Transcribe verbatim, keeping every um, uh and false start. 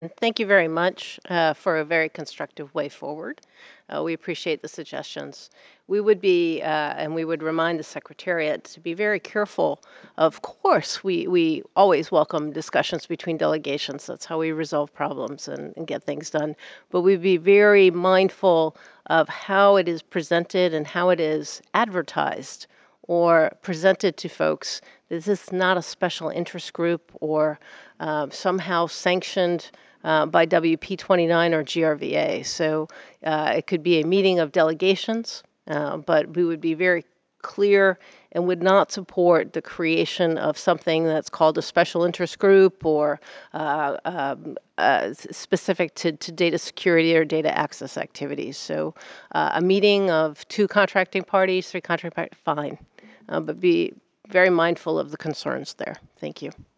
Thank you very much uh, for a very constructive way forward. Uh, we appreciate the suggestions. We would be, uh, and we would remind the Secretariat to be very careful. Of course, we, we always welcome discussions between delegations. That's how we resolve problems and, and get things done. But we'd be very mindful of how it is presented and how it is advertised or presented to folks. This is not a special interest group or uh, somehow sanctioned uh, by W P twenty-nine or G R V A. So uh, it could be a meeting of delegations, uh, but we would be very clear and would not support the creation of something that's called a special interest group or uh, um, uh, specific to, to data security or data access activities. So uh, a meeting of two contracting parties, three contracting parties, fine, uh, but be very mindful of the concerns there. Thank you.